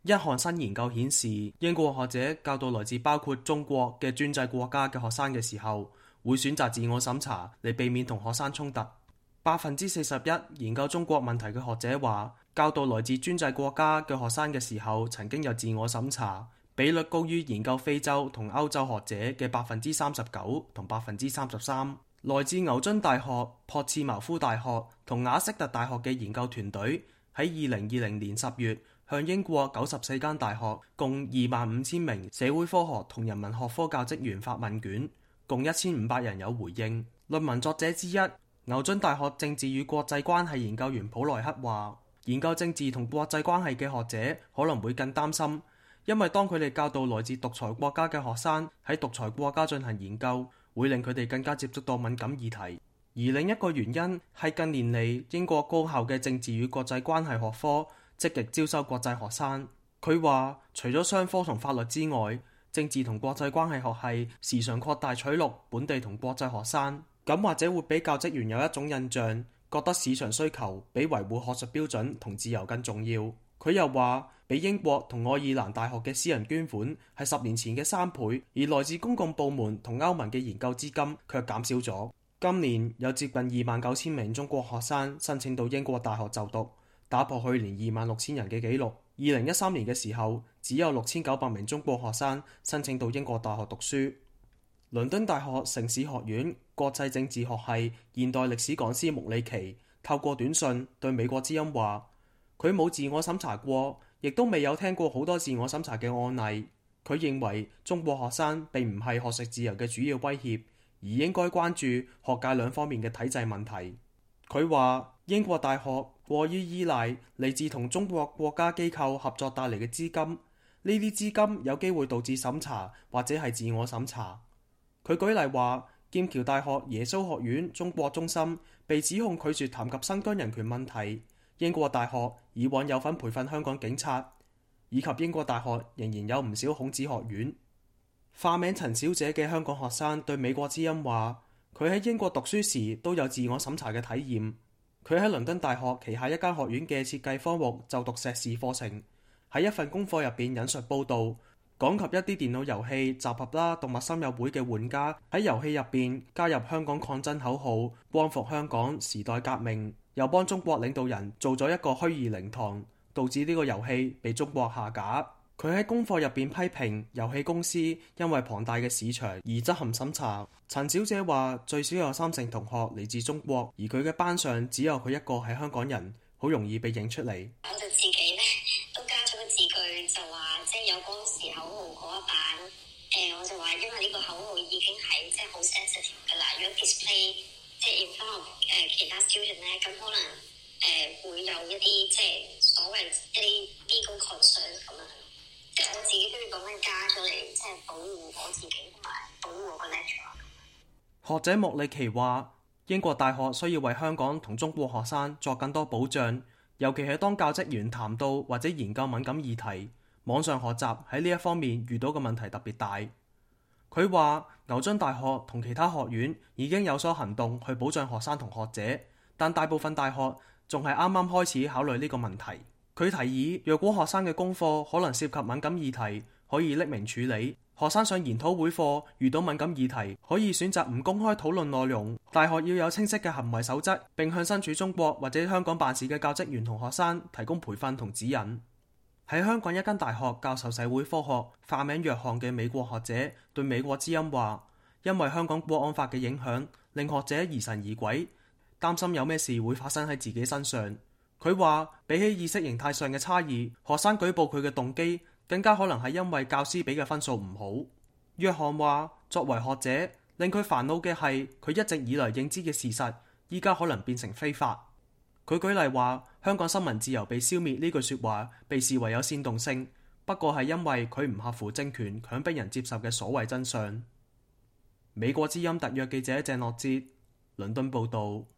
一項新研究顯示，英國學者教導來自包括中國嘅專制國家嘅學生嘅時候，會選擇自我審查嚟避免同學生衝突。41%研究中國問題嘅學者話，教導來自專制國家嘅學生嘅時候曾經有自我審查，比率高於研究非洲同歐洲學者嘅39%同33%。來自牛津大學、樸茨茅夫大學同雅瑟特大學嘅研究團隊喺2020年10月向英國94間大學共25,000名社會科學同人文學科教職員發問卷，共1500人有回應。論文作者之一，牛津大學政治與國際關係研究員普萊克話，研究政治同國際關係嘅學者可能會更擔心，因為當佢哋教導來自獨裁國家嘅學生喺獨裁國家進行研究，會令佢哋更加接觸到敏感議題。而另一個原因係近年嚟英國高校嘅政治與國際關係學科積極招收國際學生。佢話除咗商科同法律之外，政治同國際關係學系時常擴大取錄本地同國際學生，咁或者會俾教職員有一種印象，覺得市場需求比維護學術標準同自由更重要。佢又話，比英國同愛爾蘭大學嘅私人捐款係10年前嘅3倍，而來自公共部門同歐盟嘅研究資金卻減少咗。今年有接近29,000名中國學生申請到英國大學就讀，打破去年26,000人嘅紀錄。2013年嘅時候，只有6,900名中國學生申請到英國大學讀書。倫敦大學城市學院國際政治學系現代歷史講師穆里奇透過短信對美國之音話，佢冇自我審查過，亦都未有聽過好多自我審查嘅案例。佢認為中國學生並唔係學術自由嘅主要威脅，而應該關注學界兩方面嘅體制問題。佢話英國大學過於依賴嚟自同中國國家機構合作帶嚟嘅資金，呢啲資金有機會導致審查或者係自我審查。佢舉例話，劍橋大學耶穌學院中國中心被指控拒絕談及新疆人權問題。英國大學以往有份培訓香港警察，以及英國大學仍然有唔少孔子學院。化名陳小姐嘅香港學生對美國之音話，佢喺英國讀書時都有自我審查嘅體驗。佢喺倫敦大學旗下一間學院嘅設計科目就讀碩士課程，喺一份功課入邊引述報導，講及一啲電腦遊戲集合啦動物森友會嘅玩家喺遊戲入邊加入香港抗爭口號、光復香港、時代革命，又幫中國領導人做咗一個虛擬靈堂，導致呢個遊戲被中國下架。佢喺功課入邊批評遊戲公司因為龐大嘅市場而執行審查。陳小姐話最少有3成同學嚟自中國，而佢嘅班上只有佢一個係香港人，好容易被認出嚟。 我就自己咧都加咗個字句，就話即係有嗰時口號嗰一版，我就話因為呢個口號已經係即係好 sensitive 㗎啦。如果 display 即係 in front of 其他 student 咧，咁可能會有一啲即係所謂一啲 legal concern 咁樣。即係我自己都要咁樣加咗嚟，即係保護我自己同埋保護我個 lecturer。 學者莫里奇話，英國大學需要為香港同中國學生作更多保障，尤其係當教職員談到或者研究敏感議題，網上學習喺呢一方面遇到嘅問題特別大。佢話牛津大學同其他學院已經有所行動去保障學生同學者，但大部分大學仲係啱啱開始考慮呢個問題。佢提議，若果學生嘅功課可能涉及敏感議題，可以匿名處理。學生上研討會課遇到敏感議題，可以選擇唔公開討論內容。大學要有清晰嘅行為守則，並向身處中國或者香港辦事嘅教職員同學生提供培訓同指引。喺香港一間大學教授社會科學、化名約翰嘅美國學者對美國之音話，因為香港國安法嘅影響，令學者疑神疑鬼，擔心有咩事會發生喺自己身上。佢話比起意識形態上嘅差異，學生舉報佢嘅動機更加可能係因為教師俾嘅分數唔好。約翰話，作為學者，令佢煩惱嘅係佢一直以來認知嘅事實，依家可能變成非法。佢舉例話，香港新聞自由被消滅呢句說話被視為有煽動性，不過係因為佢唔合乎政權強迫人接受嘅所謂真相。美國之音特約記者鄭樂哲，倫敦報道。